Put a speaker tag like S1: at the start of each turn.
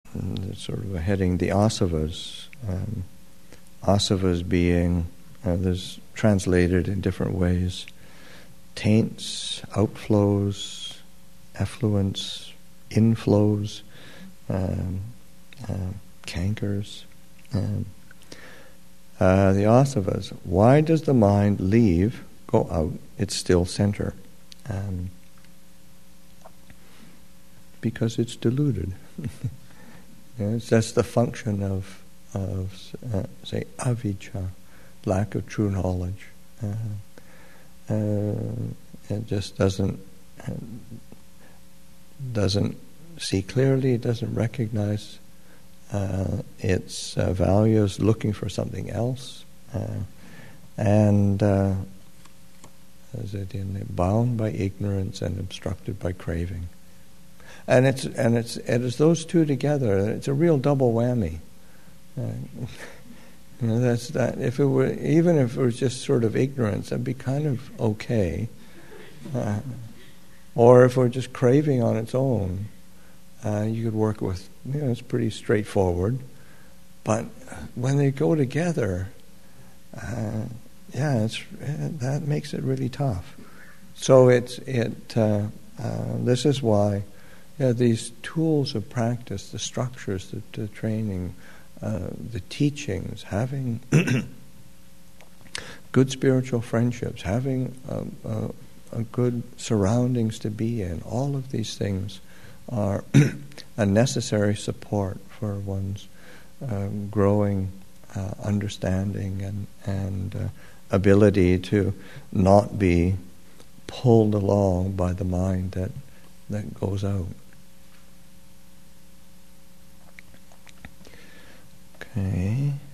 S1: sort of heading the asavas. Asavas being, there's translated in different ways, taints, outflows, effluents, inflows, cankers. The asavas. Why does the mind leave, go out, its still center? Because it's deluded. That's the function of say, avijja, lack of true knowledge. It just doesn't see clearly, doesn't recognize its values, looking for something else, and bound by ignorance and obstructed by craving. And it is those two together. It's a real double whammy. That's that. Even if it was just sort of ignorance, that'd be kind of okay. Or if we're just craving on its own, you could work with. It's pretty straightforward. But when they go together, that makes it really tough. So this is why. These tools of practice, the structures, the training, the teachings, having good spiritual friendships, having a good surroundings to be in, all of these things are a necessary support for one's growing understanding and ability to not be pulled along by the mind that goes out. Okay.